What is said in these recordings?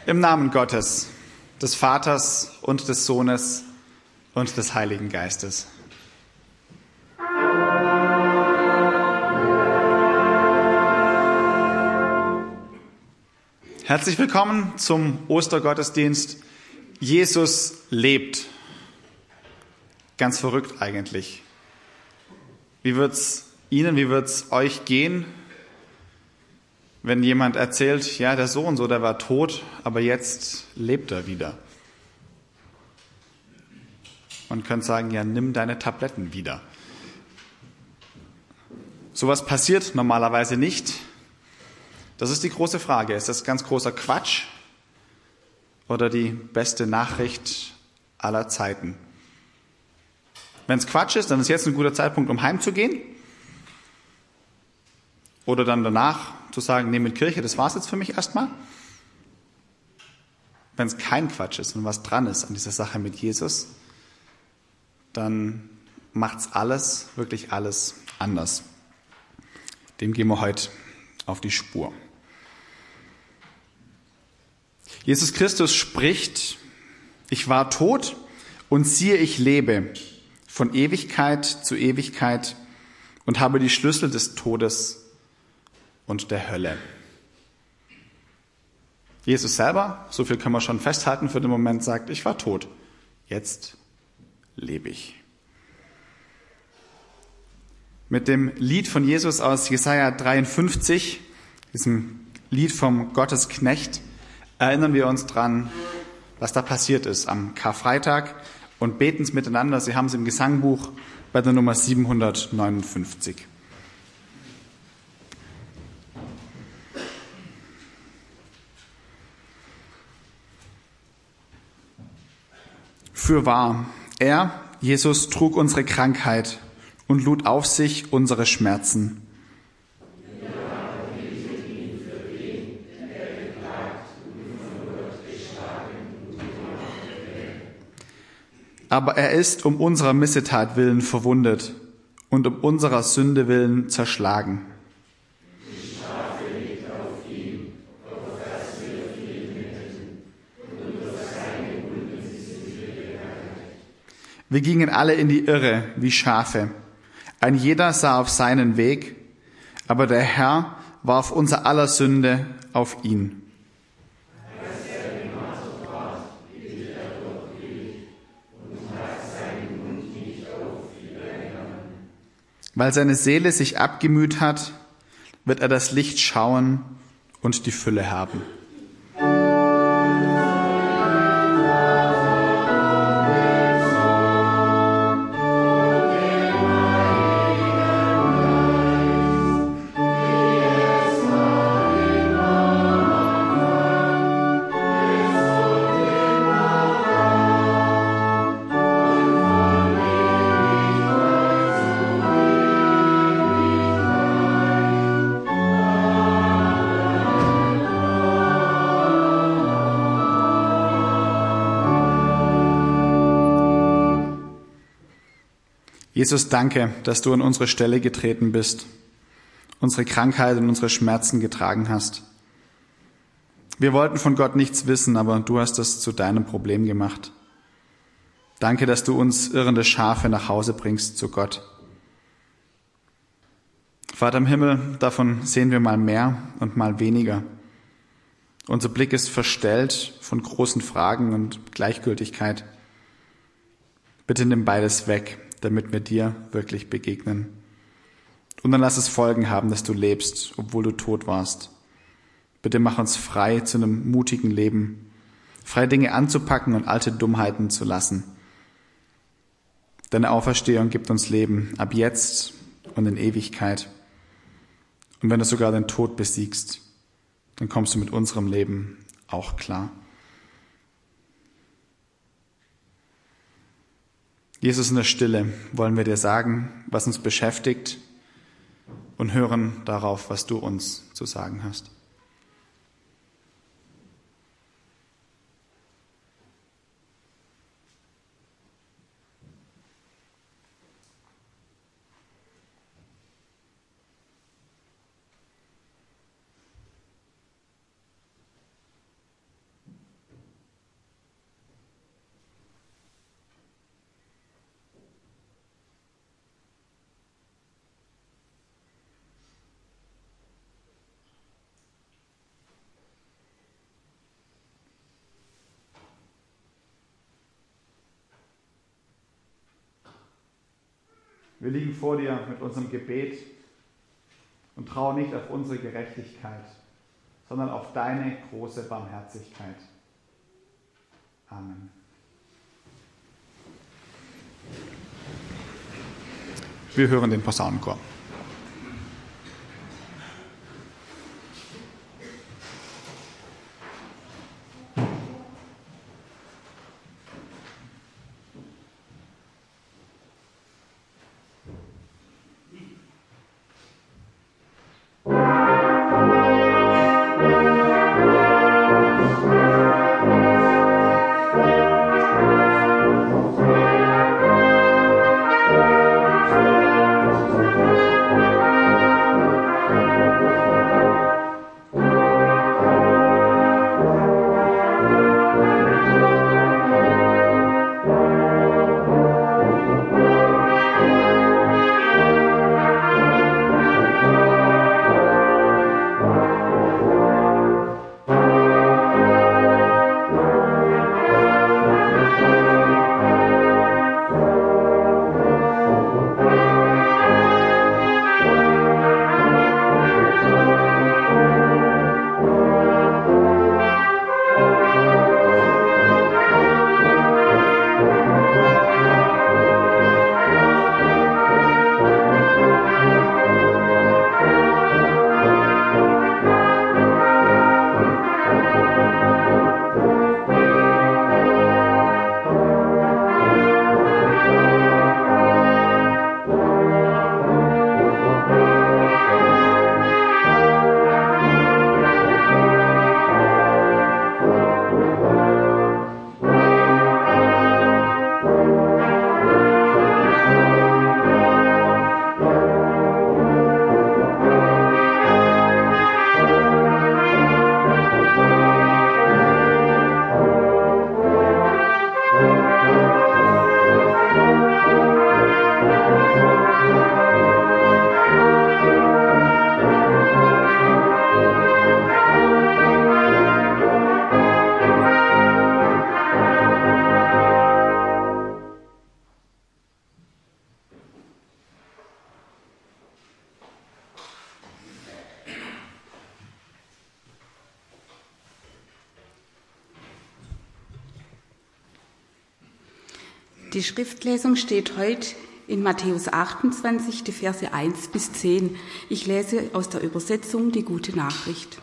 Im Namen Gottes, des Vaters und des Sohnes und des Heiligen Geistes. Herzlich willkommen zum Ostergottesdienst. Jesus lebt. Ganz verrückt eigentlich. Wie wird's Ihnen, wie wird's euch gehen, wenn jemand erzählt, ja, der so und so, der war tot, aber jetzt lebt er wieder? Man könnte sagen, ja, nimm deine Tabletten wieder. Sowas passiert normalerweise nicht. Das ist die große Frage. Ist das ganz großer Quatsch oder die beste Nachricht aller Zeiten? Wenn es Quatsch ist, dann ist jetzt ein guter Zeitpunkt, um heimzugehen. Oder dann danach zu sagen, nee, mit Kirche, das war's jetzt für mich erstmal. Wenn es kein Quatsch ist und was dran ist an dieser Sache mit Jesus, dann macht's alles, wirklich alles anders. Dem gehen wir heute auf die Spur. Jesus Christus spricht, ich war tot und siehe, ich lebe von Ewigkeit zu Ewigkeit und habe die Schlüssel des Todes und der Hölle. Jesus selber, so viel können wir schon festhalten für den Moment, sagt, ich war tot, jetzt lebe ich. Mit dem Lied von Jesus aus Jesaja 53, diesem Lied vom Gottesknecht, erinnern wir uns dran, was da passiert ist am Karfreitag und beten es miteinander. Sie haben es im Gesangbuch bei der Nummer 759. Fürwahr, er, Jesus, trug unsere Krankheit und lud auf sich unsere Schmerzen. Aber er ist um unserer Missetat willen verwundet und um unserer Sünde willen zerschlagen. Wir gingen alle in die Irre wie Schafe. Ein jeder sah auf seinen Weg, aber der Herr warf unser aller Sünde auf ihn. Weil seine Seele sich abgemüht hat, wird er das Licht schauen und die Fülle haben. Jesus, danke, dass du an unsere Stelle getreten bist, unsere Krankheit und unsere Schmerzen getragen hast. Wir wollten von Gott nichts wissen, aber du hast es zu deinem Problem gemacht. Danke, dass du uns irrende Schafe nach Hause bringst zu Gott. Vater im Himmel, davon sehen wir mal mehr und mal weniger. Unser Blick ist verstellt von großen Fragen und Gleichgültigkeit. Bitte nimm beides weg, damit wir dir wirklich begegnen. Und dann lass es Folgen haben, dass du lebst, obwohl du tot warst. Bitte mach uns frei zu einem mutigen Leben, frei Dinge anzupacken und alte Dummheiten zu lassen. Deine Auferstehung gibt uns Leben, ab jetzt und in Ewigkeit. Und wenn du sogar den Tod besiegst, dann kommst du mit unserem Leben auch klar. Jesus, in der Stille wollen wir dir sagen, was uns beschäftigt und hören darauf, was du uns zu sagen hast. Wir liegen vor dir mit unserem Gebet und trauen nicht auf unsere Gerechtigkeit, sondern auf deine große Barmherzigkeit. Amen. Wir hören den Posaunenchor. Die Schriftlesung steht heute in Matthäus 28, die Verse 1 bis 10. Ich lese aus der Übersetzung die Gute Nachricht.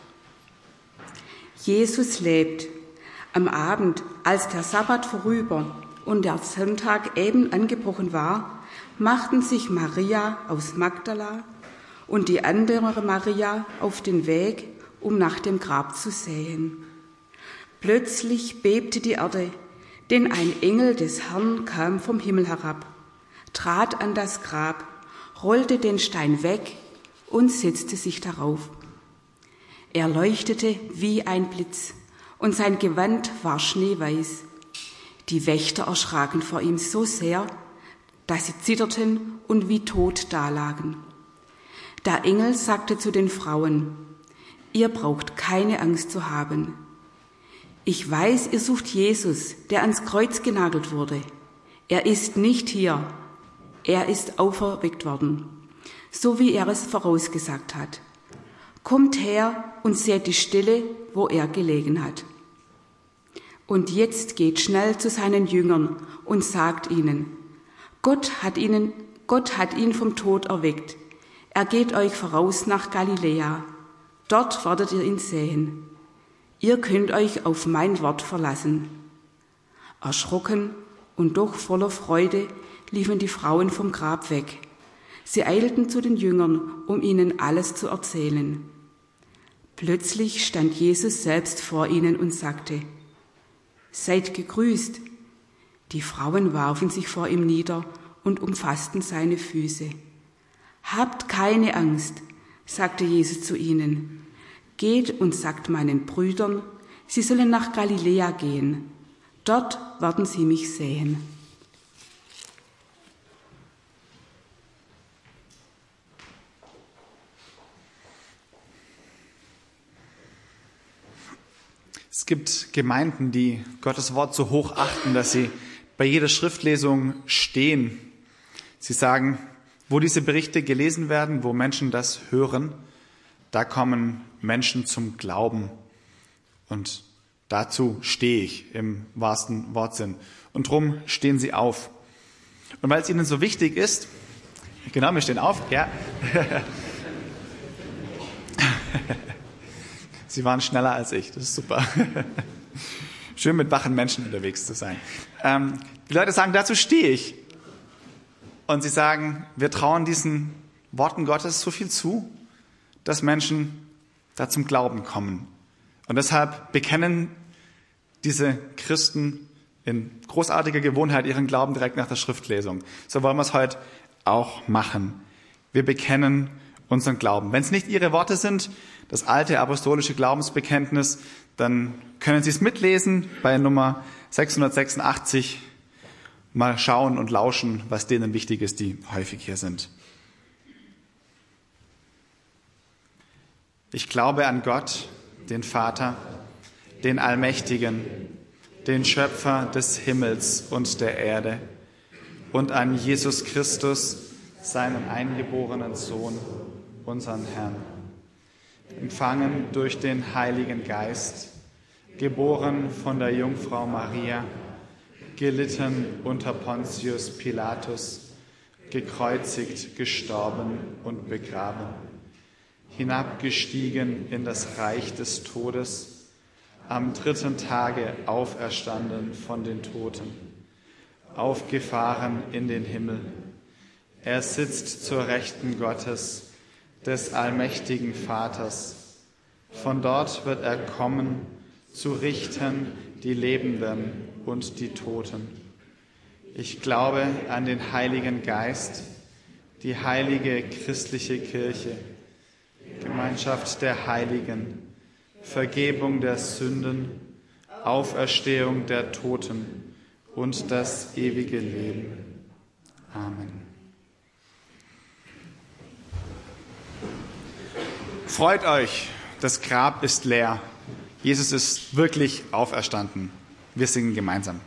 Jesus lebt. Am Abend, als der Sabbat vorüber und der Sonntag eben angebrochen war, machten sich Maria aus Magdala und die andere Maria auf den Weg, um nach dem Grab zu sehen. Plötzlich bebte die Erde, denn ein Engel des Herrn kam vom Himmel herab, trat an das Grab, rollte den Stein weg und setzte sich darauf. Er leuchtete wie ein Blitz und sein Gewand war schneeweiß. Die Wächter erschraken vor ihm so sehr, dass sie zitterten und wie tot dalagen. Der Engel sagte zu den Frauen: Ihr braucht keine Angst zu haben. Ich weiß, ihr sucht Jesus, der ans Kreuz genagelt wurde. Er ist nicht hier. Er ist auferweckt worden, so wie er es vorausgesagt hat. Kommt her und seht die Stelle, wo er gelegen hat. Und jetzt geht schnell zu seinen Jüngern und sagt ihnen: Gott hat ihn vom Tod erweckt. Er geht euch voraus nach Galiläa. Dort werdet ihr ihn sehen. Ihr könnt euch auf mein Wort verlassen. Erschrocken und doch voller Freude liefen die Frauen vom Grab weg. Sie eilten zu den Jüngern, um ihnen alles zu erzählen. Plötzlich stand Jesus selbst vor ihnen und sagte: Seid gegrüßt. Die Frauen warfen sich vor ihm nieder und umfassten seine Füße. Habt keine Angst, sagte Jesus zu ihnen. Geht und sagt meinen Brüdern, sie sollen nach Galiläa gehen. Dort werden sie mich sehen. Es gibt Gemeinden, die Gottes Wort so hoch achten, dass sie bei jeder Schriftlesung stehen. Sie sagen, Wo diese Berichte gelesen werden, wo Menschen das hören, da kommen Menschen zum Glauben. Und dazu stehe ich im wahrsten Wortsinn. Und drum stehen sie auf. Und weil es ihnen so wichtig ist, genau, wir stehen auf, ja. Sie waren schneller als ich, das ist super. Schön mit wachen Menschen unterwegs zu sein. Die Leute sagen, dazu stehe ich. Und sie sagen, wir trauen diesen Worten Gottes so viel zu, dass Menschen da zum Glauben kommen. Und deshalb bekennen diese Christen in großartiger Gewohnheit ihren Glauben direkt nach der Schriftlesung. So wollen wir es heute auch machen. Wir bekennen unseren Glauben. Wenn es nicht ihre Worte sind, das alte apostolische Glaubensbekenntnis, dann können Sie es mitlesen bei Nummer 686. Mal schauen und lauschen, was denen wichtig ist, die häufig hier sind. Ich glaube an Gott, den Vater, den Allmächtigen, den Schöpfer des Himmels und der Erde und an Jesus Christus, seinen eingeborenen Sohn, unseren Herrn, empfangen durch den Heiligen Geist, geboren von der Jungfrau Maria, gelitten unter Pontius Pilatus, gekreuzigt, gestorben und begraben, hinabgestiegen in das Reich des Todes, am 3. Tage auferstanden von den Toten, aufgefahren in den Himmel. Er sitzt zur Rechten Gottes, des allmächtigen Vaters. Von dort wird er kommen, zu richten die Lebenden und die Toten. Ich glaube an den Heiligen Geist, die heilige christliche Kirche, Gemeinschaft der Heiligen, Vergebung der Sünden, Auferstehung der Toten und das ewige Leben. Amen. Freut euch, das Grab ist leer. Jesus ist wirklich auferstanden. Wir singen gemeinsam.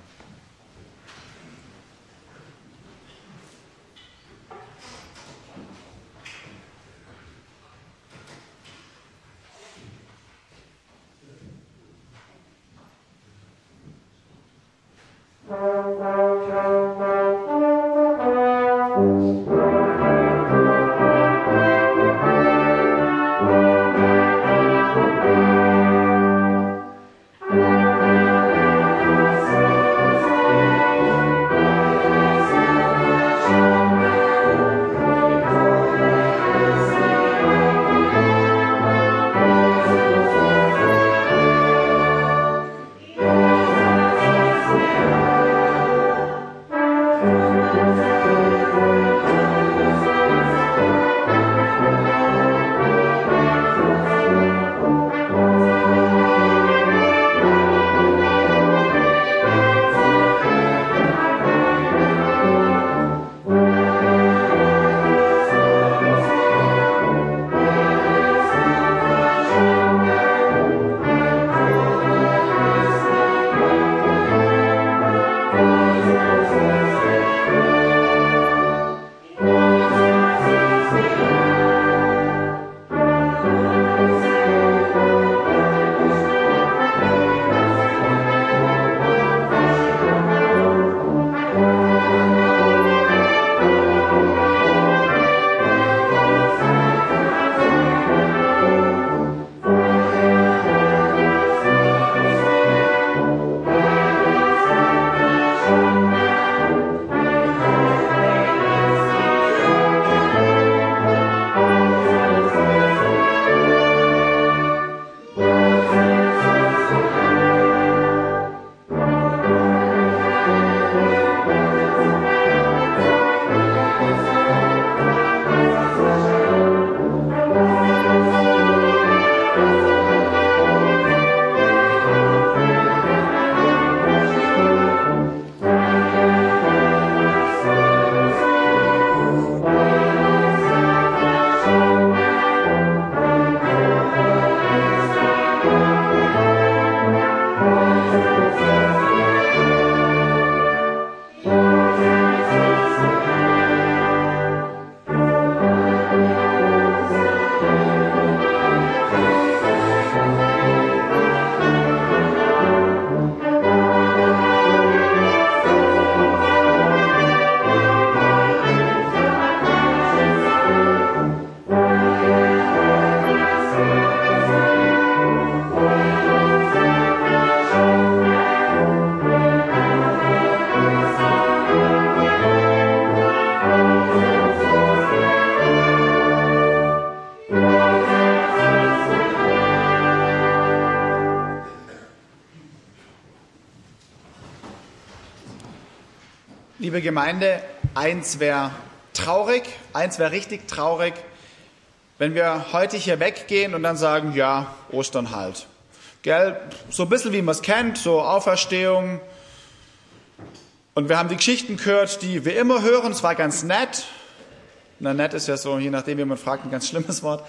liebe Gemeinde, eins wäre richtig traurig, wenn wir heute hier weggehen und dann sagen, ja, Ostern halt. Gell? So ein bisschen wie man es kennt, so Auferstehung. Und wir haben die Geschichten gehört, die wir immer hören, es war ganz nett. Na, nett ist ja so, je nachdem, wie man fragt, ein ganz schlimmes Wort.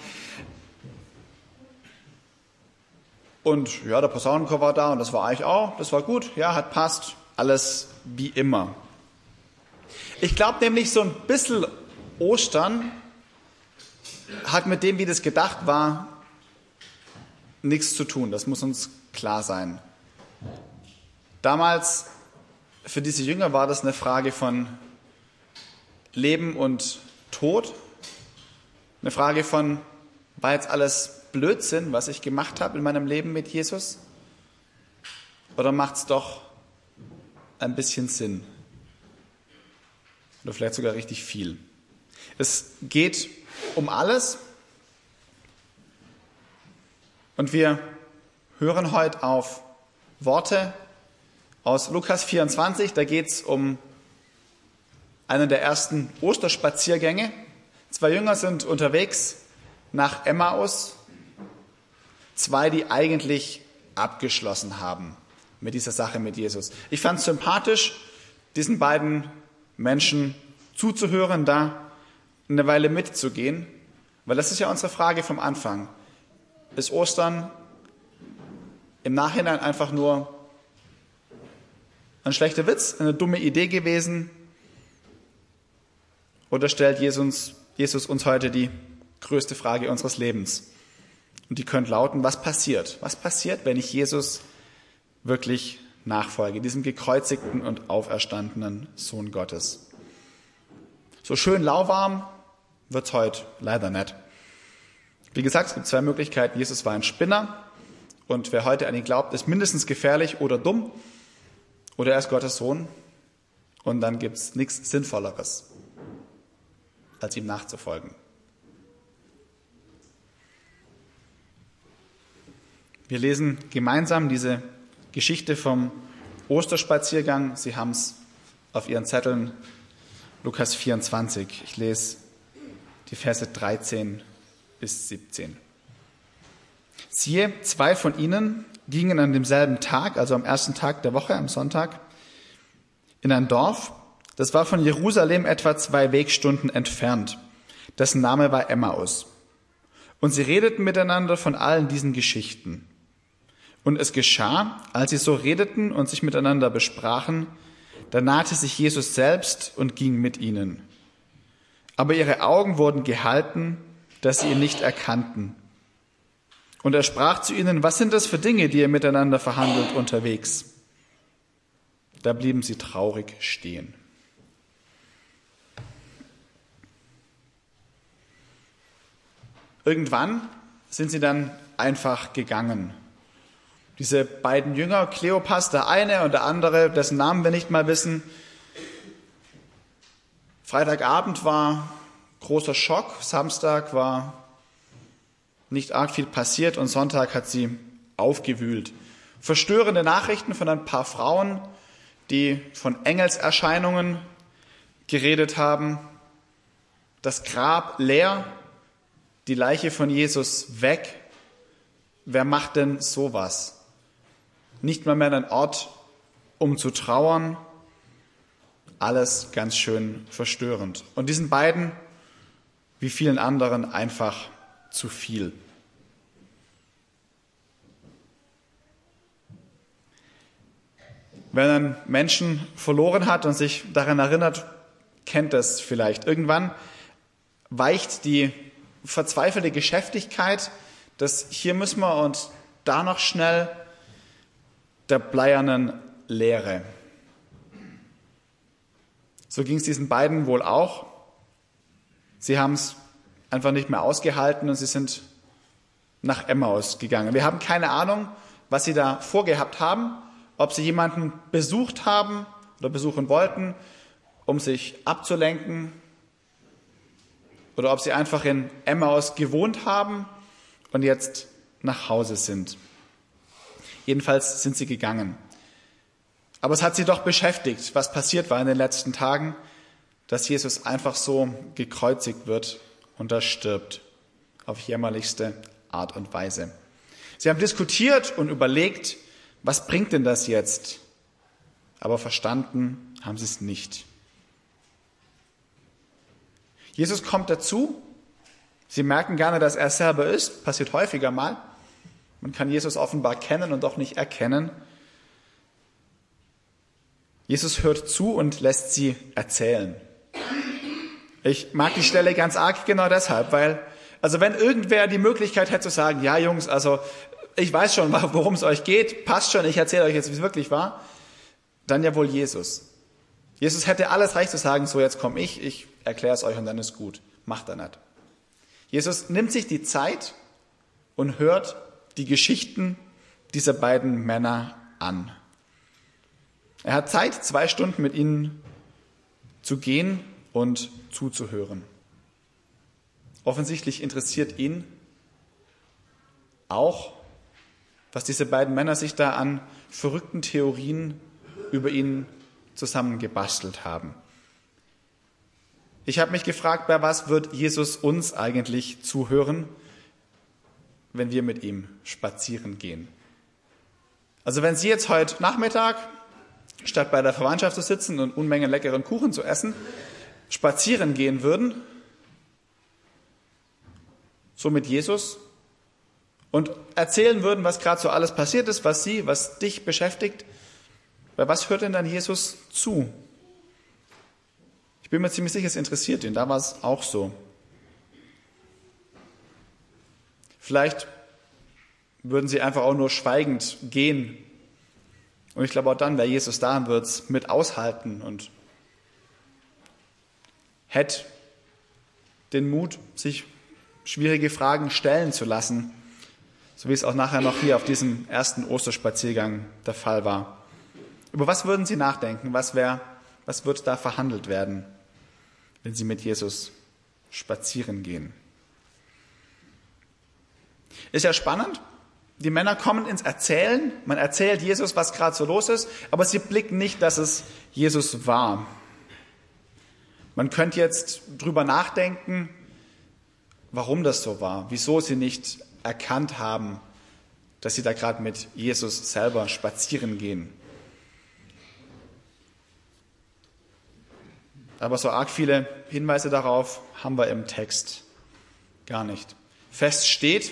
Und ja, der Posaunenchor war da und das war eigentlich auch, das war gut, ja, hat passt, alles wie immer. Ich glaube nämlich, so ein bisschen Ostern hat mit dem, wie das gedacht war, nichts zu tun. Das muss uns klar sein. Damals, für diese Jünger war das eine Frage von Leben und Tod. Eine Frage von, war jetzt alles Blödsinn, was ich gemacht habe in meinem Leben mit Jesus? Oder macht es doch ein bisschen Sinn? Oder vielleicht sogar richtig viel. Es geht um alles. Und wir hören heute auf Worte aus Lukas 24. Da geht es um einen der ersten Osterspaziergänge. 2 Jünger sind unterwegs nach Emmaus. 2, die eigentlich abgeschlossen haben mit dieser Sache mit Jesus. Ich fand es sympathisch, diesen beiden Menschen zuzuhören, da eine Weile mitzugehen, weil das ist ja unsere Frage vom Anfang. Ist Ostern im Nachhinein einfach nur ein schlechter Witz, eine dumme Idee gewesen? Oder stellt Jesus uns heute die größte Frage unseres Lebens? Und die könnte lauten, was passiert? Was passiert, wenn ich Jesus wirklich nachfolge, diesem gekreuzigten und auferstandenen Sohn Gottes? So schön lauwarm wird's heute leider nicht. Wie gesagt, es gibt 2 Möglichkeiten. Jesus war ein Spinner und wer heute an ihn glaubt, ist mindestens gefährlich oder dumm oder er ist Gottes Sohn und dann gibt's nichts Sinnvolleres, als ihm nachzufolgen. Wir lesen gemeinsam diese Geschichte vom Osterspaziergang. Sie haben es auf Ihren Zetteln, Lukas 24. Ich lese die Verse 13 bis 17. Siehe, 2 von ihnen gingen an demselben Tag, also am ersten Tag der Woche, am Sonntag, in ein Dorf, das war von Jerusalem etwa 2 Wegstunden entfernt. Dessen Name war Emmaus. Und sie redeten miteinander von allen diesen Geschichten. Und es geschah, als sie so redeten und sich miteinander besprachen, da nahte sich Jesus selbst und ging mit ihnen. Aber ihre Augen wurden gehalten, dass sie ihn nicht erkannten. Und er sprach zu ihnen, was sind das für Dinge, die ihr miteinander verhandelt unterwegs? Da blieben sie traurig stehen. Irgendwann sind sie dann einfach gegangen. Diese beiden Jünger, Kleopas, der eine und der andere, dessen Namen wir nicht mal wissen. Freitagabend war großer Schock, Samstag war nicht arg viel passiert und Sonntag hat sie aufgewühlt. Verstörende Nachrichten von ein paar Frauen, die von Engelserscheinungen geredet haben. Das Grab leer, die Leiche von Jesus weg. Wer macht denn sowas? Nicht mal mehr ein Ort, um zu trauern. Alles ganz schön verstörend. Und diesen beiden, wie vielen anderen, einfach zu viel. Wenn ein Menschen verloren hat und sich daran erinnert, kennt das vielleicht. Irgendwann weicht die verzweifelte Geschäftigkeit, das hier müssen wir und da noch schnell, der bleiernen Leere. So ging es diesen beiden wohl auch. Sie haben es einfach nicht mehr ausgehalten und sie sind nach Emmaus gegangen. Wir haben keine Ahnung, was sie da vorgehabt haben, ob sie jemanden besucht haben oder besuchen wollten, um sich abzulenken, oder ob sie einfach in Emmaus gewohnt haben und jetzt nach Hause sind. Jedenfalls sind sie gegangen. Aber es hat sie doch beschäftigt, was passiert war in den letzten Tagen, dass Jesus einfach so gekreuzigt wird und da stirbt, auf jämmerlichste Art und Weise. Sie haben diskutiert und überlegt, was bringt denn das jetzt? Aber verstanden haben sie es nicht. Jesus kommt dazu. Sie merken gerne, dass er selber ist. Passiert häufiger mal. Man kann Jesus offenbar kennen und doch nicht erkennen. Jesus hört zu und lässt sie erzählen. Ich mag die Stelle ganz arg genau deshalb, weil, wenn irgendwer die Möglichkeit hätte zu sagen, ja Jungs, ich weiß schon, worum es euch geht, passt schon, ich erzähle euch jetzt, wie es wirklich war, dann ja wohl Jesus. Jesus hätte alles Recht zu sagen, so jetzt komme ich erkläre es euch und dann ist gut. Macht er nicht. Jesus nimmt sich die Zeit und hört die Geschichten dieser beiden Männer an. Er hat Zeit, 2 Stunden mit ihnen zu gehen und zuzuhören. Offensichtlich interessiert ihn auch, was diese beiden Männer sich da an verrückten Theorien über ihn zusammengebastelt haben. Ich habe mich gefragt, bei was wird Jesus uns eigentlich zuhören, wenn wir mit ihm spazieren gehen? Wenn Sie jetzt heute Nachmittag, statt bei der Verwandtschaft zu sitzen und Unmengen leckeren Kuchen zu essen, spazieren gehen würden, so mit Jesus, und erzählen würden, was gerade so alles passiert ist, was dich beschäftigt, bei was hört denn dann Jesus zu? Ich bin mir ziemlich sicher, es interessiert ihn, da war es auch so. Vielleicht würden sie einfach auch nur schweigend gehen. Und ich glaube, auch dann wäre Jesus da und würde es mit aushalten und hätte den Mut, sich schwierige Fragen stellen zu lassen, so wie es auch nachher noch hier auf diesem ersten Osterspaziergang der Fall war. Über was würden Sie nachdenken? Was wird da verhandelt werden, wenn Sie mit Jesus spazieren gehen? Ist ja spannend. Die Männer kommen ins Erzählen. Man erzählt Jesus, was gerade so los ist, aber sie blicken nicht, dass es Jesus war. Man könnte jetzt drüber nachdenken, warum das so war, wieso sie nicht erkannt haben, dass sie da gerade mit Jesus selber spazieren gehen. Aber so arg viele Hinweise darauf haben wir im Text gar nicht. Fest steht,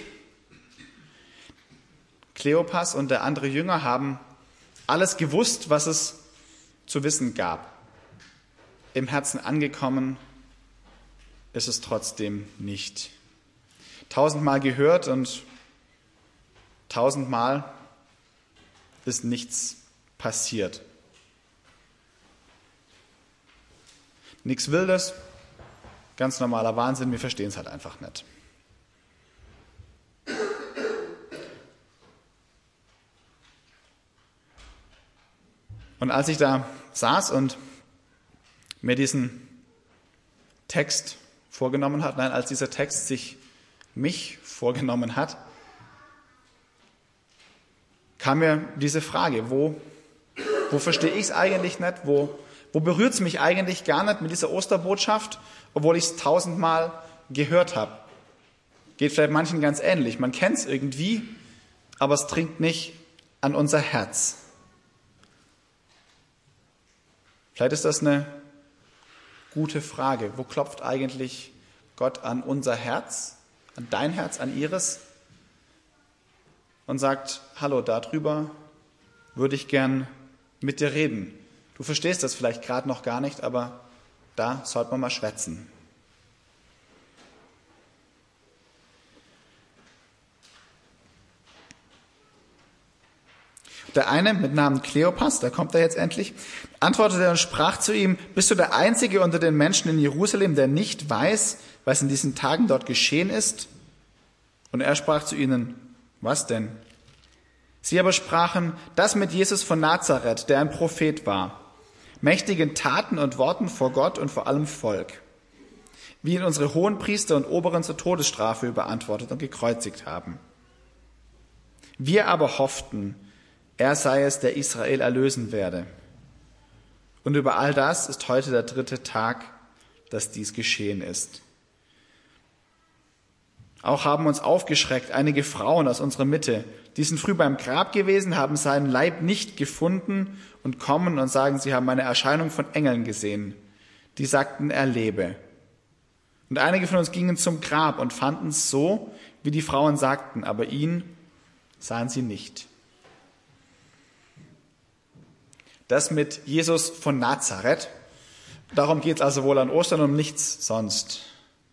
Kleopas und der andere Jünger haben alles gewusst, was es zu wissen gab. Im Herzen angekommen ist es trotzdem nicht. 1000-mal gehört und 1000-mal ist nichts passiert. Nichts Wildes, ganz normaler Wahnsinn, wir verstehen es halt einfach nicht. Und als ich da saß und mir diesen Text vorgenommen hat, als dieser Text sich mich vorgenommen hat, kam mir diese Frage, wo verstehe ich es eigentlich nicht, wo berührt es mich eigentlich gar nicht mit dieser Osterbotschaft, obwohl ich es 1000-mal gehört habe. Geht vielleicht manchen ganz ähnlich. Man kennt es irgendwie, aber es dringt nicht an unser Herz. Vielleicht ist das eine gute Frage. Wo klopft eigentlich Gott an unser Herz, an dein Herz, an ihres und sagt, hallo, darüber würde ich gern mit dir reden. Du verstehst das vielleicht gerade noch gar nicht, aber da sollte man mal schwätzen. Der eine mit Namen Kleopas, da kommt er jetzt endlich, antwortete und sprach zu ihm, bist du der Einzige unter den Menschen in Jerusalem, der nicht weiß, was in diesen Tagen dort geschehen ist? Und er sprach zu ihnen, was denn? Sie aber sprachen, das mit Jesus von Nazareth, der ein Prophet war, mächtigen Taten und Worten vor Gott und vor allem Volk, wie ihn unsere Hohenpriester und Oberen zur Todesstrafe überantwortet und gekreuzigt haben. Wir aber hofften, er sei es, der Israel erlösen werde. Und über all das ist heute der 3. Tag, dass dies geschehen ist. Auch haben uns aufgeschreckt einige Frauen aus unserer Mitte. Die sind früh beim Grab gewesen, haben seinen Leib nicht gefunden und kommen und sagen, sie haben eine Erscheinung von Engeln gesehen. Die sagten, er lebe. Und einige von uns gingen zum Grab und fanden es so, wie die Frauen sagten, aber ihn sahen sie nicht. Das mit Jesus von Nazareth, darum geht es also wohl an Ostern, um nichts sonst.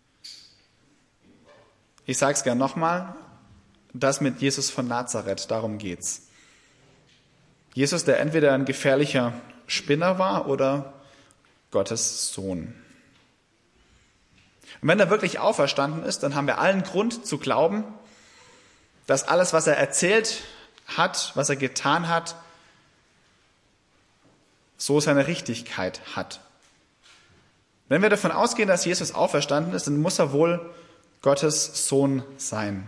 Ich sage es gern nochmal, das mit Jesus von Nazareth, darum geht's. Jesus, der entweder ein gefährlicher Spinner war oder Gottes Sohn. Und wenn er wirklich auferstanden ist, dann haben wir allen Grund zu glauben, dass alles, was er erzählt hat, was er getan hat, so seine Richtigkeit hat. Wenn wir davon ausgehen, dass Jesus auferstanden ist, dann muss er wohl Gottes Sohn sein.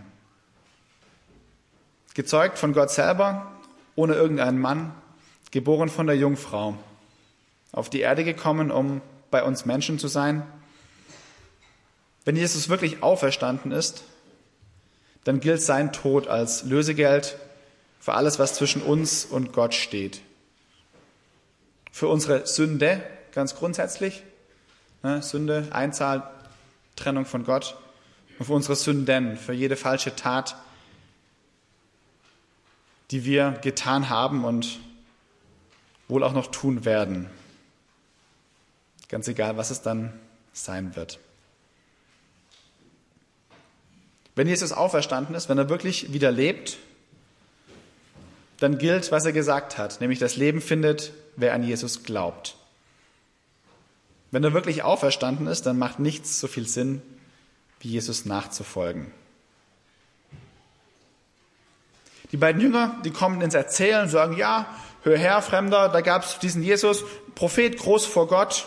Gezeugt von Gott selber, ohne irgendeinen Mann, geboren von der Jungfrau, auf die Erde gekommen, um bei uns Menschen zu sein. Wenn Jesus wirklich auferstanden ist, dann gilt sein Tod als Lösegeld für alles, was zwischen uns und Gott steht. Für unsere Sünde, ganz grundsätzlich, Sünde, Einzahl, Trennung von Gott, und für unsere Sünden, für jede falsche Tat, die wir getan haben und wohl auch noch tun werden. Ganz egal, was es dann sein wird. Wenn Jesus auferstanden ist, wenn er wirklich wieder lebt, dann gilt, was er gesagt hat, nämlich das Leben findet, wer an Jesus glaubt. Wenn er wirklich auferstanden ist, dann macht nichts so viel Sinn, wie Jesus nachzufolgen. Die beiden Jünger, die kommen ins Erzählen und sagen, ja, hör her, Fremder, da gab es diesen Jesus, Prophet, groß vor Gott.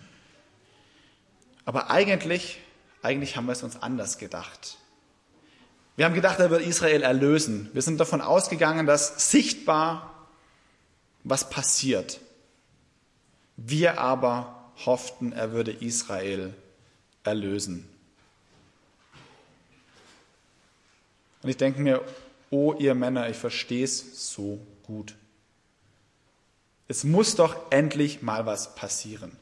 Aber eigentlich haben wir es uns anders gedacht. Wir haben gedacht, er wird Israel erlösen. Wir sind davon ausgegangen, dass sichtbar was passiert. Wir aber hofften, er würde Israel erlösen. Und ich denke mir, oh ihr Männer, ich verstehe es so gut. Es muss doch endlich mal was passieren.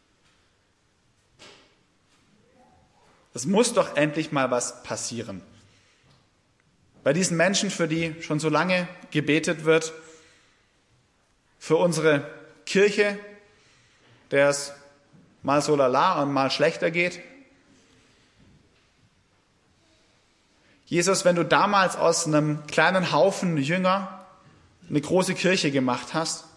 Es muss doch endlich mal was passieren. Bei diesen Menschen, für die schon so lange gebetet wird, für unsere Kirche, der es mal so lala und mal schlechter geht. Jesus, wenn du damals aus einem kleinen Haufen Jünger eine große Kirche gemacht hast,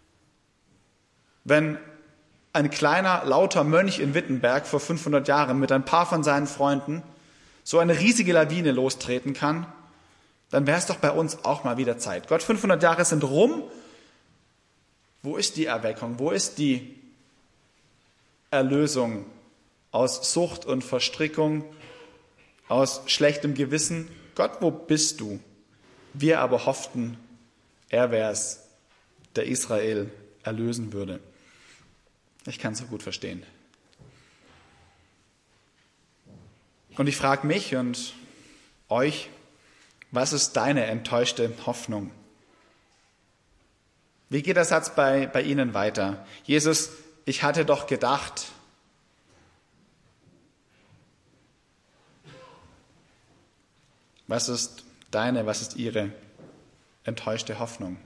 wenn ein kleiner, lauter Mönch in Wittenberg vor 500 Jahren mit ein paar von seinen Freunden so eine riesige Lawine lostreten kann, dann wäre es doch bei uns auch mal wieder Zeit. Gott, 500 Jahre sind rum. Wo ist die Erweckung? Wo ist die Erlösung aus Sucht und Verstrickung, aus schlechtem Gewissen? Gott, wo bist du? Wir aber hofften, er wäre es, der Israel erlösen würde. Ich kann es so gut verstehen. Und ich frage mich und euch, was ist deine enttäuschte Hoffnung? Wie geht der Satz bei Ihnen weiter? Jesus, ich hatte doch gedacht. Was ist Ihre enttäuschte Hoffnung?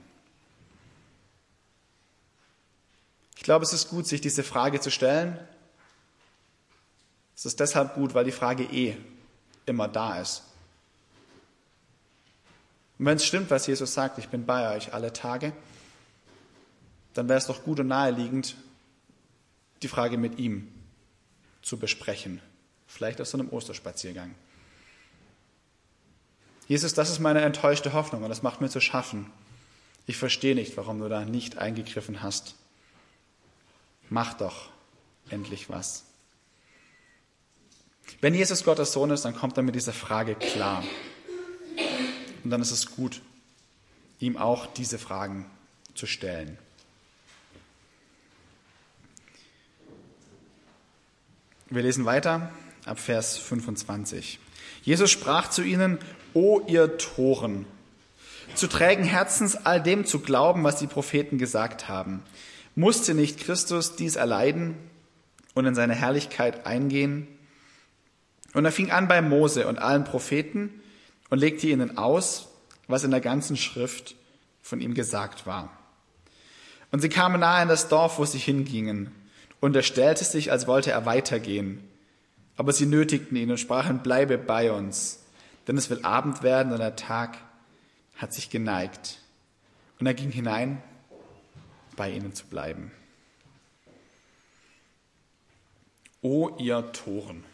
Ich glaube, es ist gut, sich diese Frage zu stellen. Es ist deshalb gut, weil die Frage immer da ist. Und wenn es stimmt, was Jesus sagt, ich bin bei euch alle Tage, dann wäre es doch gut und naheliegend, die Frage mit ihm zu besprechen. Vielleicht aus so einem Osterspaziergang. Jesus, das ist meine enttäuschte Hoffnung und das macht mir zu schaffen. Ich verstehe nicht, warum du da nicht eingegriffen hast. Mach doch endlich was. Wenn Jesus Gottes Sohn ist, dann kommt er mit dieser Frage klar. Und dann ist es gut, ihm auch diese Fragen zu stellen. Wir lesen weiter ab Vers 25. Jesus sprach zu ihnen: O ihr Toren, zu trägen Herzens all dem zu glauben, was die Propheten gesagt haben. Musste nicht Christus dies erleiden und in seine Herrlichkeit eingehen? Und er fing an bei Mose und allen Propheten und legte ihnen aus, was in der ganzen Schrift von ihm gesagt war. Und sie kamen nahe an das Dorf, wo sie hingingen. Und er stellte sich, als wollte er weitergehen. Aber sie nötigten ihn und sprachen: Bleibe bei uns, denn es will Abend werden und der Tag hat sich geneigt. Und er ging hinein, bei ihnen zu bleiben. O ihr Toren.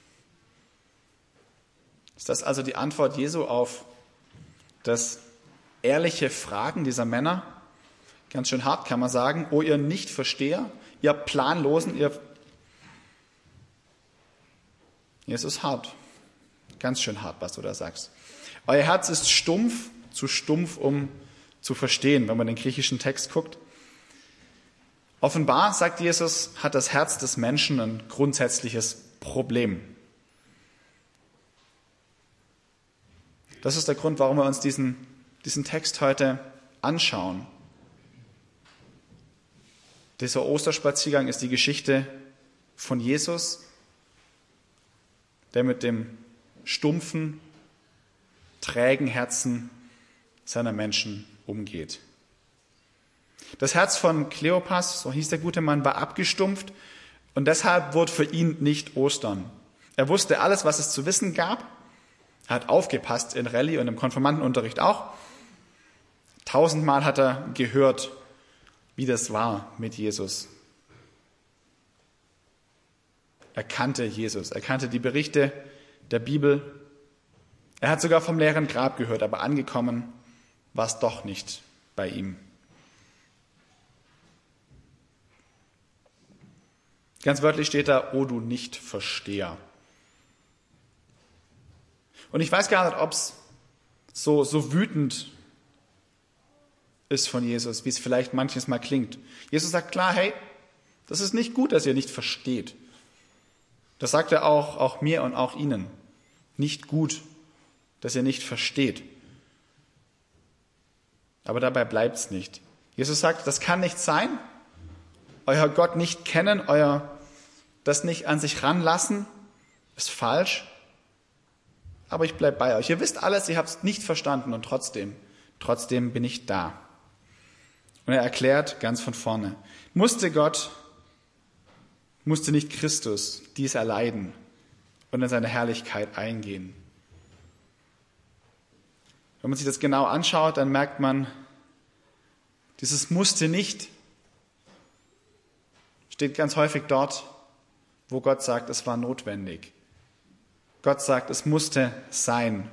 Ist das also die Antwort Jesu auf das ehrliche Fragen dieser Männer? Ganz schön hart kann man sagen. O ihr Nichtversteher, ihr Planlosen, es ist hart. Ganz schön hart, was du da sagst. Euer Herz ist stumpf, zu stumpf, um zu verstehen, wenn man den griechischen Text guckt. Offenbar, sagt Jesus, hat das Herz des Menschen ein grundsätzliches Problem. Das ist der Grund, warum wir uns diesen Text heute anschauen. Dieser Osterspaziergang ist die Geschichte von Jesus, der mit dem stumpfen, trägen Herzen seiner Menschen umgeht. Das Herz von Kleopas, so hieß der gute Mann, war abgestumpft und deshalb wurde für ihn nicht Ostern. Er wusste alles, was es zu wissen gab. Er hat aufgepasst in Rallye und im Konfirmandenunterricht auch. 1000-mal hat er gehört, wie das war mit Jesus. Er kannte Jesus, er kannte die Berichte der Bibel. Er hat sogar vom leeren Grab gehört, aber angekommen war es doch nicht bei ihm. Ganz wörtlich steht da: O du Nichtversteher. Und ich weiß gar nicht, ob es so wütend ist von Jesus, wie es vielleicht manches Mal klingt. Jesus sagt klar: Hey, das ist nicht gut, dass ihr nicht versteht. Das sagt er auch mir und auch ihnen. Nicht gut, dass ihr nicht versteht. Aber dabei bleibt es nicht. Jesus sagt, das kann nicht sein. Euer Gott nicht kennen, das nicht an sich ranlassen, ist falsch. Aber ich bleibe bei euch. Ihr wisst alles, ihr habt es nicht verstanden und trotzdem bin ich da. Und er erklärt ganz von vorne: Musste nicht Christus dies erleiden und in seine Herrlichkeit eingehen? Wenn man sich das genau anschaut, dann merkt man, dieses musste nicht steht ganz häufig dort, wo Gott sagt, es war notwendig. Gott sagt, es musste sein.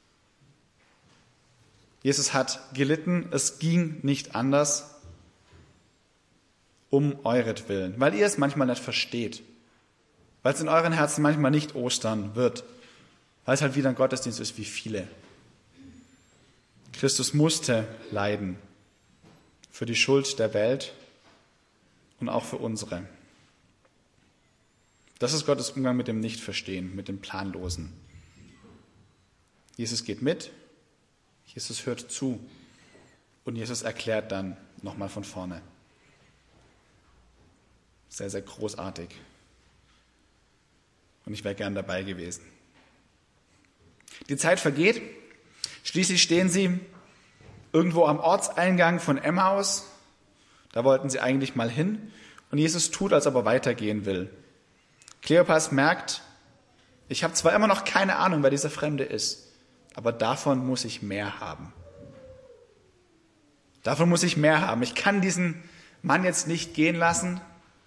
Jesus hat gelitten, es ging nicht anders, um euretwillen, weil ihr es manchmal nicht versteht, weil es in euren Herzen manchmal nicht Ostern wird, weil es halt wieder ein Gottesdienst ist wie viele. Christus musste leiden für die Schuld der Welt und auch für unsere. Das ist Gottes Umgang mit dem Nichtverstehen, mit dem Planlosen. Jesus geht mit, Jesus hört zu und Jesus erklärt dann nochmal von vorne. Sehr, sehr großartig. Und ich wäre gern dabei gewesen. Die Zeit vergeht. Schließlich stehen sie irgendwo am Ortseingang von Emmaus. Da wollten sie eigentlich mal hin. Und Jesus tut, als ob er weitergehen will. Kleopas merkt, ich habe zwar immer noch keine Ahnung, wer dieser Fremde ist, aber davon muss ich mehr haben. Davon muss ich mehr haben. Ich kann diesen Mann jetzt nicht gehen lassen.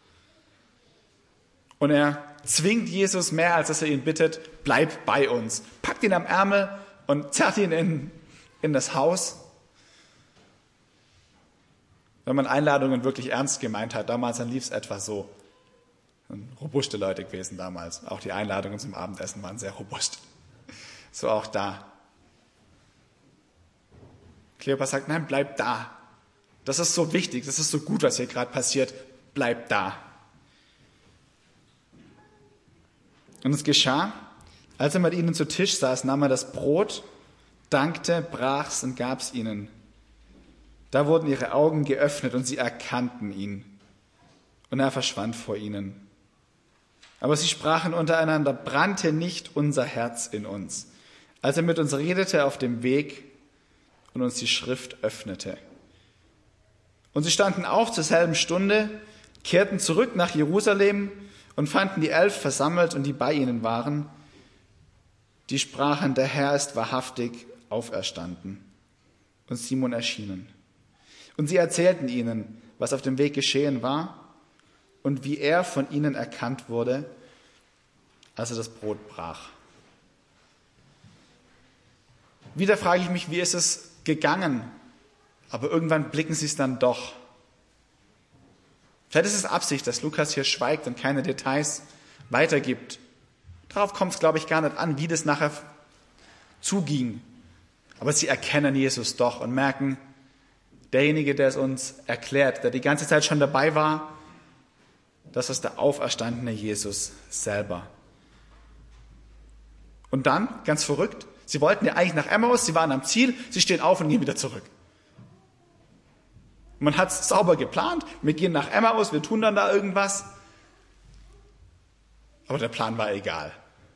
Und er zwingt Jesus mehr, als dass er ihn bittet, bleib bei uns. Packt ihn am Ärmel und zerrt ihn in das Haus. Wenn man Einladungen wirklich ernst gemeint hat, damals, dann lief es etwa so. Robuste Leute gewesen damals. Auch die Einladungen zum Abendessen waren sehr robust. So auch da. Kleopas sagt, nein, bleib da. Das ist so wichtig, das ist so gut, was hier gerade passiert. Bleib da. Und es geschah, als er mit ihnen zu Tisch saß, nahm er das Brot, dankte, brach's und gab's ihnen. Da wurden ihre Augen geöffnet und sie erkannten ihn. Und er verschwand vor ihnen. Aber sie sprachen untereinander, brannte nicht unser Herz in uns, als er mit uns redete auf dem Weg und uns die Schrift öffnete. Und sie standen auf zur selben Stunde, kehrten zurück nach Jerusalem und fanden die 11 versammelt und die bei ihnen waren. Die sprachen, der Herr ist wahrhaftig auferstanden. Und Simon erschienen. Und sie erzählten ihnen, was auf dem Weg geschehen war und wie er von ihnen erkannt wurde, als er das Brot brach. Wieder frage ich mich, wie ist es gegangen? Aber irgendwann blicken sie es dann doch. Vielleicht ist es Absicht, dass Lukas hier schweigt und keine Details weitergibt. Darauf kommt es, glaube ich, gar nicht an, wie das nachher zuging. Aber sie erkennen Jesus doch und merken, derjenige, der es uns erklärt, der die ganze Zeit schon dabei war, das ist der auferstandene Jesus selber. Und dann, ganz verrückt, sie wollten ja eigentlich nach Emmaus, sie waren am Ziel, sie stehen auf und gehen wieder zurück. Man hat es sauber geplant, wir gehen nach Emmaus, wir tun dann da irgendwas. Aber der Plan war egal.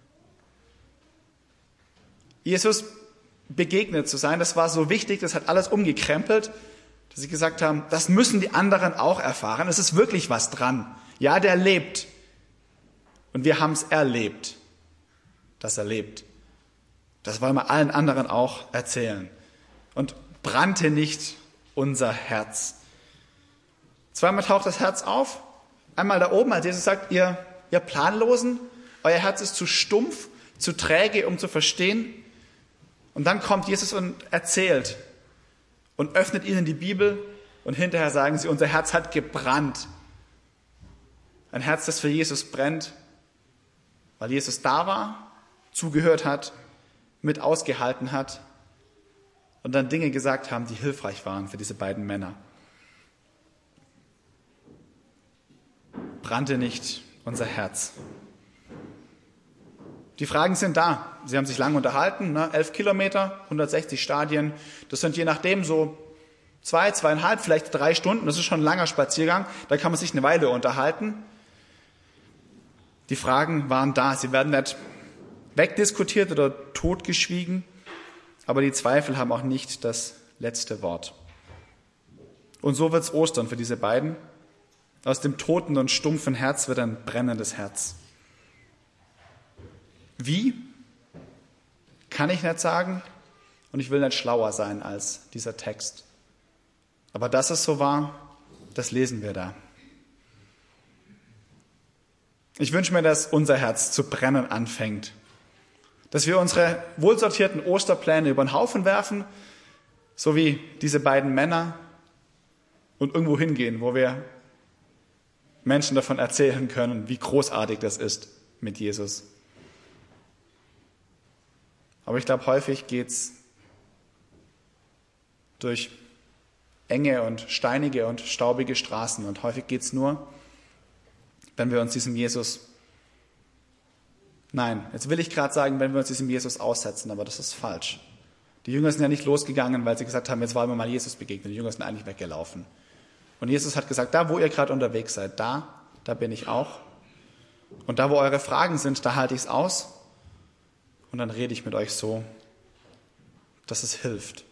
Jesus begegnet zu sein, das war so wichtig, das hat alles umgekrempelt, dass sie gesagt haben, das müssen die anderen auch erfahren, es ist wirklich was dran. Ja, der lebt. Und wir haben es erlebt, dass er lebt. Das wollen wir allen anderen auch erzählen. Und brannte nicht unser Herz. Zweimal taucht das Herz auf. Einmal da oben, als Jesus sagt, ihr Planlosen, euer Herz ist zu stumpf, zu träge, um zu verstehen. Und dann kommt Jesus und erzählt und öffnet ihnen die Bibel und hinterher sagen sie, unser Herz hat gebrannt. Ein Herz, das für Jesus brennt, weil Jesus da war, zugehört hat, mit ausgehalten hat und dann Dinge gesagt haben, die hilfreich waren für diese beiden Männer. Brannte nicht unser Herz. Die Fragen sind da. Sie haben sich lange unterhalten, 11 Kilometer, 160 Stadien. Das sind je nachdem so 2, 2,5, vielleicht 3 Stunden. Das ist schon ein langer Spaziergang. Da kann man sich eine Weile unterhalten. Die Fragen waren da. Sie werden nicht wegdiskutiert oder totgeschwiegen. Aber die Zweifel haben auch nicht das letzte Wort. Und so wird es Ostern für diese beiden. Aus dem toten und stumpfen Herz wird ein brennendes Herz. Wie? Kann ich nicht sagen. Und ich will nicht schlauer sein als dieser Text. Aber dass es so war, das lesen wir da. Ich wünsche mir, dass unser Herz zu brennen anfängt. Dass wir unsere wohlsortierten Osterpläne über den Haufen werfen, so wie diese beiden Männer, und irgendwo hingehen, wo wir Menschen davon erzählen können, wie großartig das ist mit Jesus. Aber ich glaube, häufig geht es durch enge und steinige und staubige Straßen. Und häufig geht es nur, wenn wir uns diesem Jesus, jetzt will ich gerade sagen, wenn wir uns diesem Jesus aussetzen, aber das ist falsch. Die Jünger sind ja nicht losgegangen, weil sie gesagt haben, jetzt wollen wir mal Jesus begegnen. Die Jünger sind eigentlich weggelaufen. Und Jesus hat gesagt, da wo ihr gerade unterwegs seid, da bin ich auch. Und da wo eure Fragen sind, da halte ich es aus. Und dann rede ich mit euch so, dass es hilft.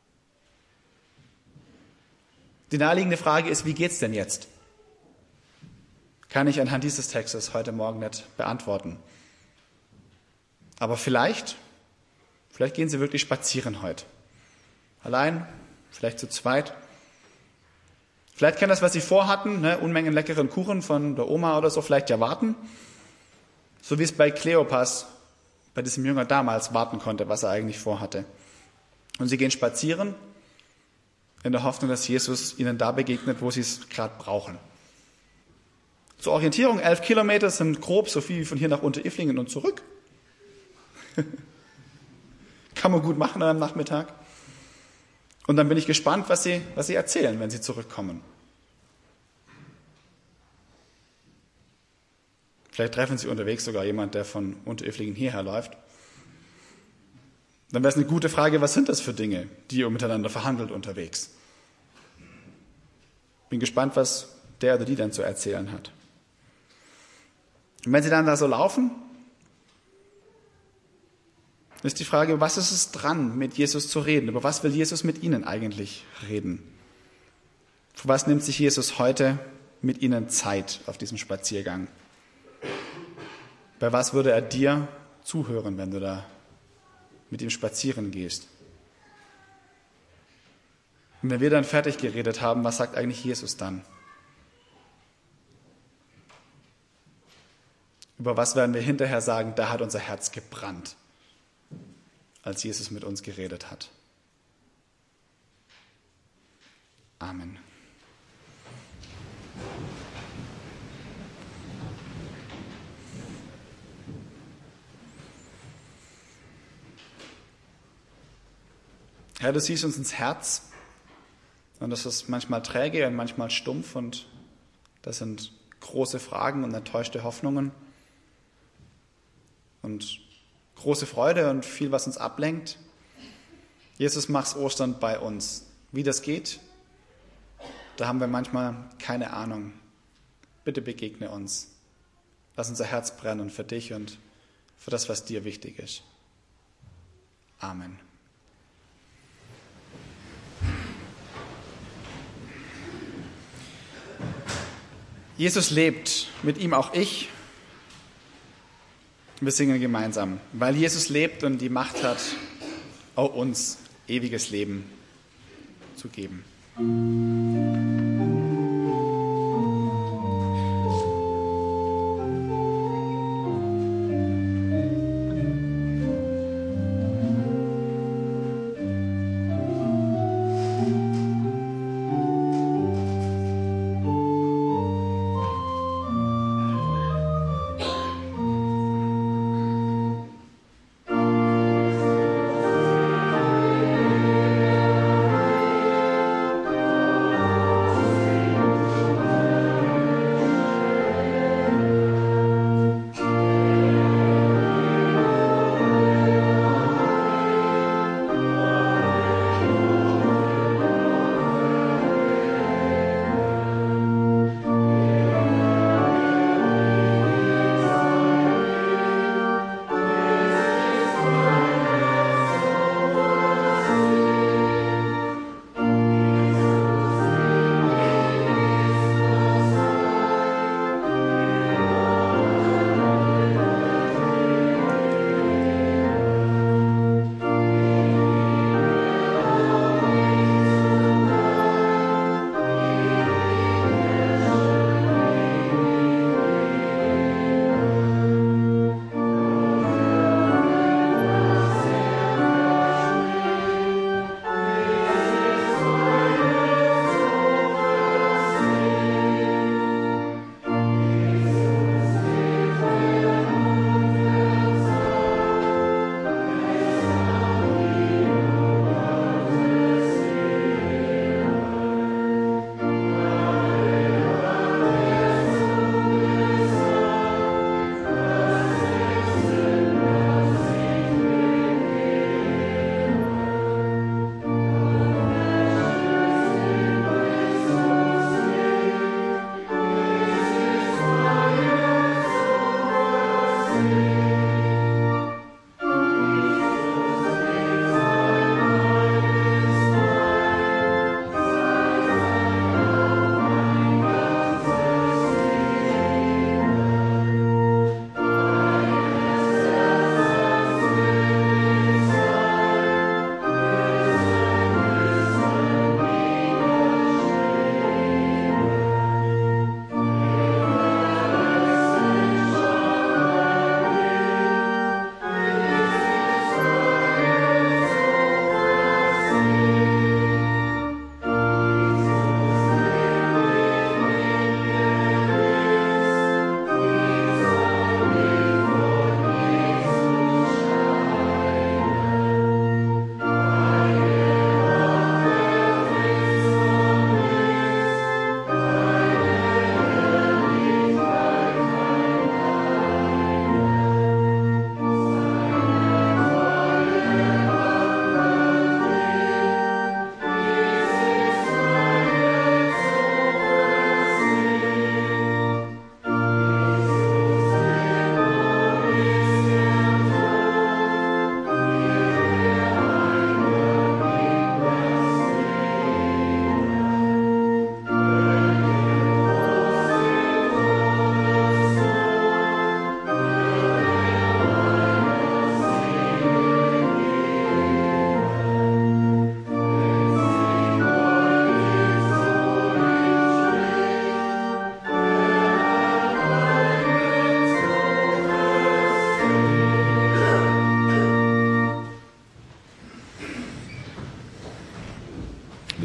Die naheliegende Frage ist, wie geht's denn jetzt? Kann ich anhand dieses Textes heute Morgen nicht beantworten. Aber vielleicht gehen Sie wirklich spazieren heute. Allein, vielleicht zu zweit. Vielleicht kann das, was Sie vorhatten, Unmengen leckeren Kuchen von der Oma oder so, vielleicht ja warten. So wie es bei Kleopas, bei diesem Jünger damals, warten konnte, was er eigentlich vorhatte. Und sie gehen spazieren, in der Hoffnung, dass Jesus ihnen da begegnet, wo sie es gerade brauchen. Zur Orientierung, 11 Kilometer sind grob so viel wie von hier nach Unterifflingen und zurück. Kann man gut machen am Nachmittag. Und dann bin ich gespannt, was sie erzählen, wenn sie zurückkommen. Vielleicht treffen sie unterwegs sogar jemand, der von Unteröflingen hierher läuft. Dann wäre es eine gute Frage, was sind das für Dinge, die ihr miteinander verhandelt unterwegs? Bin gespannt, was der oder die dann zu erzählen hat. Und wenn sie dann da so laufen, ist die Frage, was ist es dran, mit Jesus zu reden? Über was will Jesus mit ihnen eigentlich reden? Für was nimmt sich Jesus heute mit ihnen Zeit auf diesem Spaziergang? Bei was würde er dir zuhören, wenn du da mit ihm spazieren gehst? Und wenn wir dann fertig geredet haben, was sagt eigentlich Jesus dann? Über was werden wir hinterher sagen, da hat unser Herz gebrannt, als Jesus mit uns geredet hat? Amen. Herr, du siehst uns ins Herz und das ist manchmal träge und manchmal stumpf und das sind große Fragen und enttäuschte Hoffnungen und große Freude und viel, was uns ablenkt. Jesus, mach's Ostern bei uns. Wie das geht, da haben wir manchmal keine Ahnung. Bitte begegne uns. Lass unser Herz brennen für dich und für das, was dir wichtig ist. Amen. Jesus lebt, mit ihm auch ich. Wir singen gemeinsam, weil Jesus lebt und die Macht hat, auch uns ewiges Leben zu geben.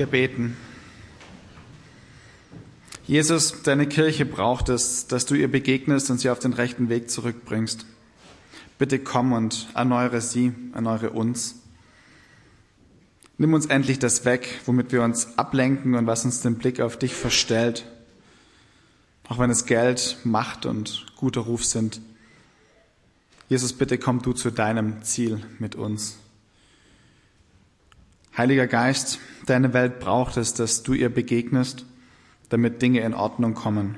beten. Jesus, deine Kirche braucht es, dass du ihr begegnest und sie auf den rechten Weg zurückbringst. Bitte komm und erneuere sie, erneuere uns. Nimm uns endlich das weg, womit wir uns ablenken und was uns den Blick auf dich verstellt. Auch wenn es Geld, Macht und guter Ruf sind. Jesus, bitte komm du zu deinem Ziel mit uns. Heiliger Geist, deine Welt braucht es, dass du ihr begegnest, damit Dinge in Ordnung kommen.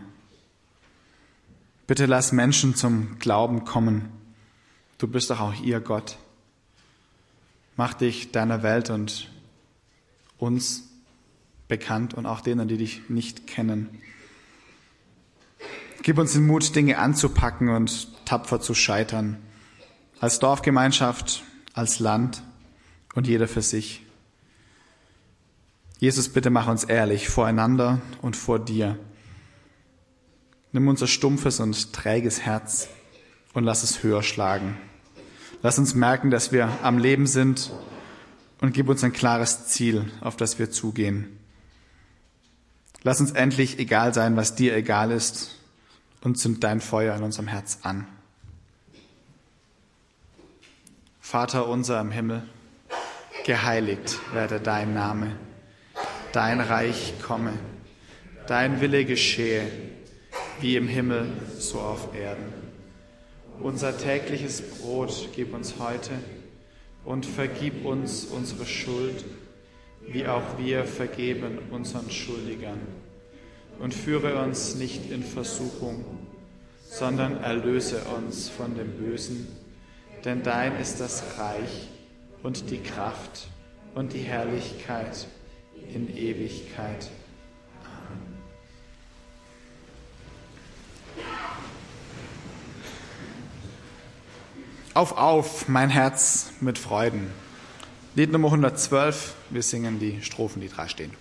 Bitte lass Menschen zum Glauben kommen. Du bist doch auch ihr Gott. Mach dich deiner Welt und uns bekannt und auch denen, die dich nicht kennen. Gib uns den Mut, Dinge anzupacken und tapfer zu scheitern. Als Dorfgemeinschaft, als Land und jeder für sich. Jesus, bitte mach uns ehrlich voreinander und vor dir. Nimm unser stumpfes und träges Herz und lass es höher schlagen. Lass uns merken, dass wir am Leben sind und gib uns ein klares Ziel, auf das wir zugehen. Lass uns endlich egal sein, was dir egal ist und zünd dein Feuer in unserem Herz an. Vater unser im Himmel, geheiligt werde dein Name. Dein Reich komme, dein Wille geschehe, wie im Himmel, so auf Erden. Unser tägliches Brot gib uns heute und vergib uns unsere Schuld, wie auch wir vergeben unseren Schuldigern. Und führe uns nicht in Versuchung, sondern erlöse uns von dem Bösen, denn dein ist das Reich und die Kraft und die Herrlichkeit in Ewigkeit. Amen. Auf, mein Herz mit Freuden. Lied Nummer 112, wir singen die Strophen, die 3 stehen.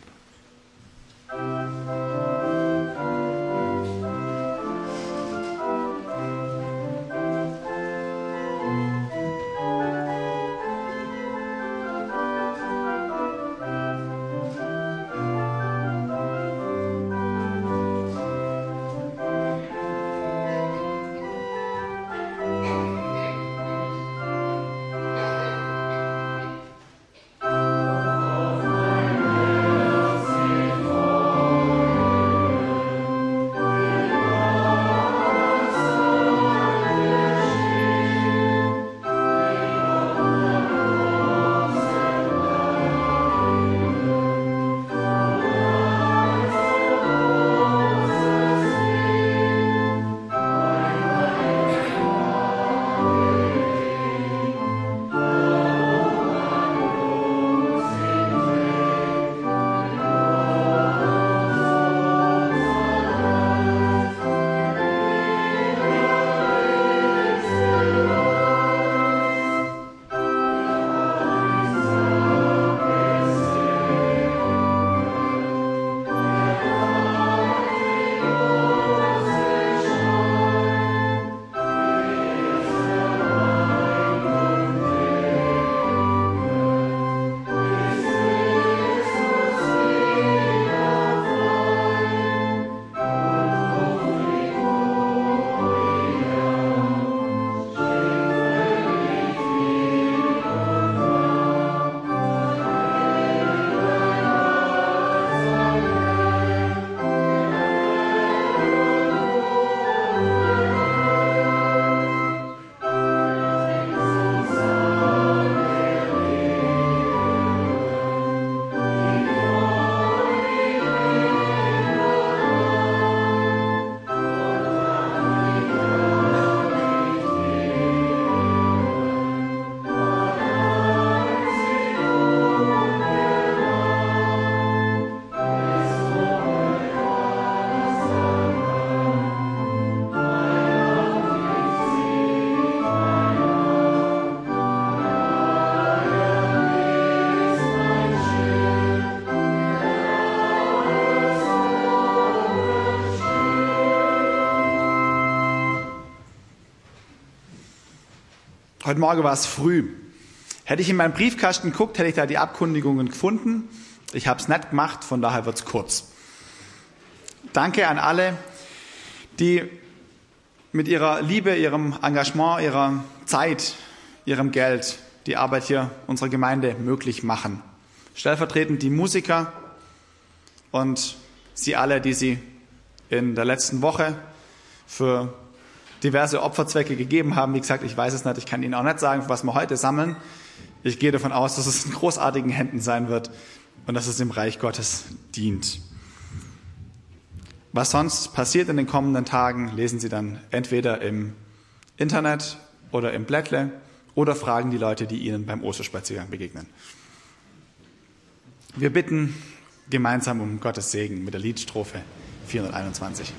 Heute Morgen war es früh. Hätte ich in meinen Briefkasten geguckt, hätte ich da die Abkündigungen gefunden. Ich habe es nicht gemacht, von daher wird es kurz. Danke an alle, die mit ihrer Liebe, ihrem Engagement, ihrer Zeit, ihrem Geld die Arbeit hier unserer Gemeinde möglich machen. Stellvertretend die Musiker und Sie alle, die Sie in der letzten Woche für diverse Opferzwecke gegeben haben. Wie gesagt, ich weiß es nicht, ich kann Ihnen auch nicht sagen, was wir heute sammeln. Ich gehe davon aus, dass es in großartigen Händen sein wird und dass es dem Reich Gottes dient. Was sonst passiert in den kommenden Tagen, lesen Sie dann entweder im Internet oder im Blättle oder fragen die Leute, die Ihnen beim Osterspaziergang begegnen. Wir bitten gemeinsam um Gottes Segen mit der Liedstrophe 421.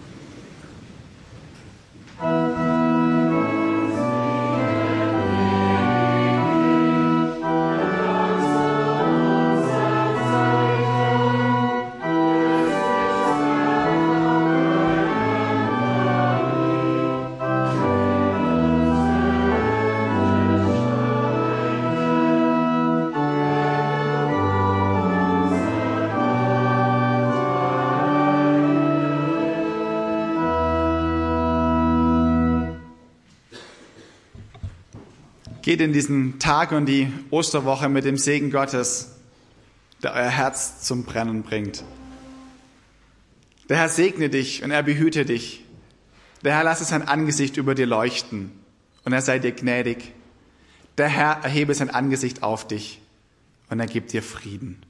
Geht in diesen Tag und die Osterwoche mit dem Segen Gottes, der euer Herz zum Brennen bringt. Der Herr segne dich und er behüte dich. Der Herr lasse sein Angesicht über dir leuchten und er sei dir gnädig. Der Herr erhebe sein Angesicht auf dich und er gibt dir Frieden.